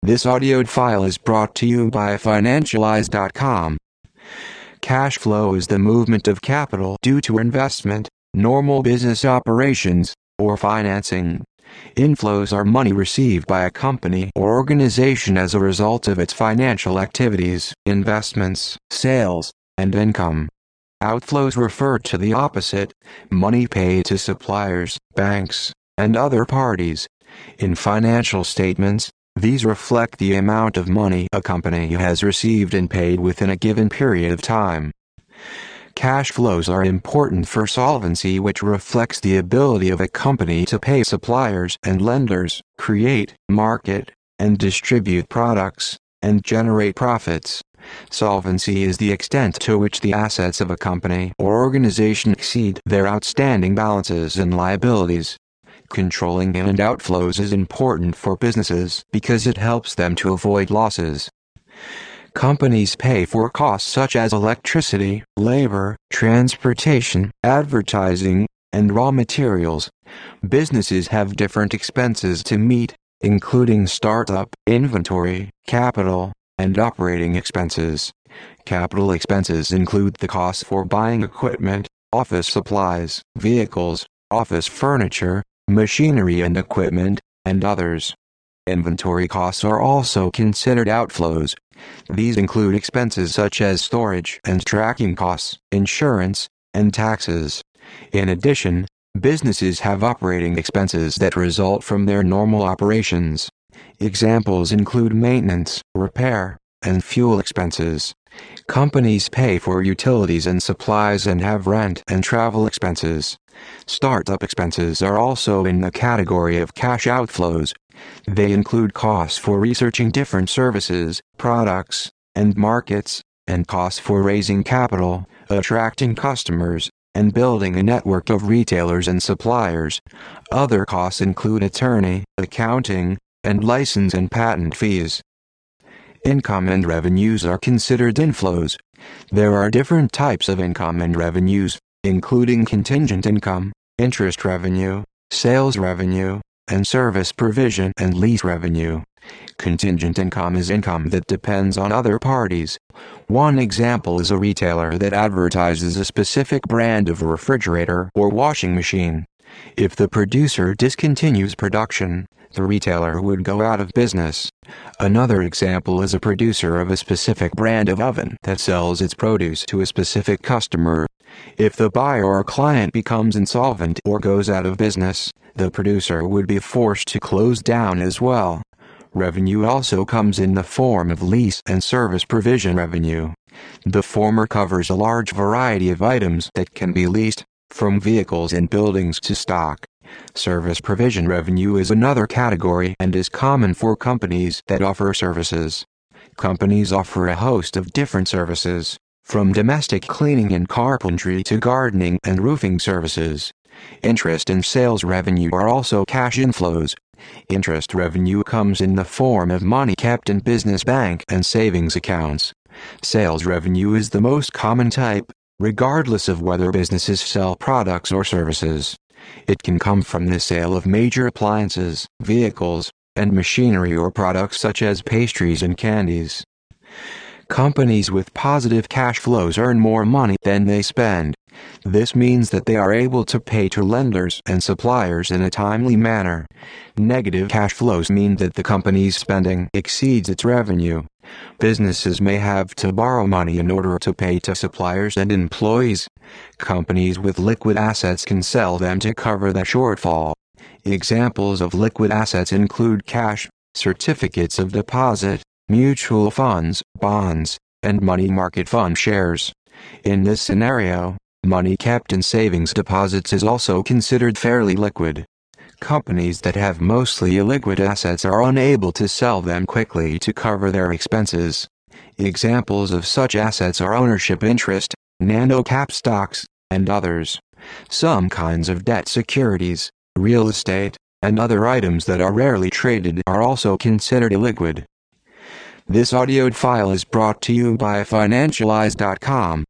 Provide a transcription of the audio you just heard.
This audio file is brought to you by Financialize.com. Cash flow is the movement of capital due to investment, normal business operations, or financing. Inflows are money received by a company or organization as a result of its financial activities, investments, sales, and income. Outflows refer to the opposite, money paid to suppliers, banks, and other parties. In financial statements, these reflect the amount of money a company has received and paid within a given period of time. Cash flows are important for solvency, which reflects the ability of a company to pay suppliers and lenders, create, market, and distribute products, and generate profits. Solvency is the extent to which the assets of a company or organization exceed their outstanding balances and liabilities. Controlling in and outflows is important for businesses because it helps them to avoid losses. Companies pay for costs such as electricity, labor, transportation, advertising, and raw materials. Businesses have different expenses to meet, including startup, inventory, capital, and operating expenses. Capital expenses include the costs for buying equipment, office supplies, vehicles, office furniture, machinery and equipment, and others. Inventory costs are also considered outflows. These include expenses such as storage and tracking costs, insurance, and taxes. In addition, businesses have operating expenses that result from their normal operations. Examples include maintenance, repair, and fuel expenses. Companies pay for utilities and supplies and have rent and travel expenses. Startup expenses are also in the category of cash outflows. They include costs for researching different services, products, and markets, and costs for raising capital, attracting customers, and building a network of retailers and suppliers. Other costs include attorney, accounting, and license and patent fees. Income and revenues are considered inflows. There are different types of income and revenues, including contingent income, interest revenue, sales revenue, and service provision and lease revenue. Contingent income is income that depends on other parties. One example is a retailer that advertises a specific brand of a refrigerator or washing machine. If the producer discontinues production, the retailer would go out of business. Another example is a producer of a specific brand of oven that sells its produce to a specific customer. If the buyer or client becomes insolvent or goes out of business, the producer would be forced to close down as well. Revenue also comes in the form of lease and service provision revenue. The former covers a large variety of items that can be leased, from vehicles and buildings to stock. Service provision revenue is another category and is common for companies that offer services. Companies offer a host of different services, from domestic cleaning and carpentry to gardening and roofing services. Interest and sales revenue are also cash inflows. Interest revenue comes in the form of money kept in business bank and savings accounts. Sales revenue is the most common type, regardless of whether businesses sell products or services. It can come from the sale of major appliances, vehicles, and machinery or products such as pastries and candies. Companies with positive cash flows earn more money than they spend. This means that they are able to pay to lenders and suppliers in a timely manner. Negative cash flows mean that the company's spending exceeds its revenue. Businesses may have to borrow money in order to pay to suppliers and employees. Companies with liquid assets can sell them to cover the shortfall. Examples of liquid assets include cash, certificates of deposit, mutual funds, bonds, and money market fund shares. In this scenario, money kept in savings deposits is also considered fairly liquid. Companies that have mostly illiquid assets are unable to sell them quickly to cover their expenses. Examples of such assets are ownership interest, nano-cap stocks, and others. Some kinds of debt securities, real estate, and other items that are rarely traded are also considered illiquid. This audio file is brought to you by Financialize.com.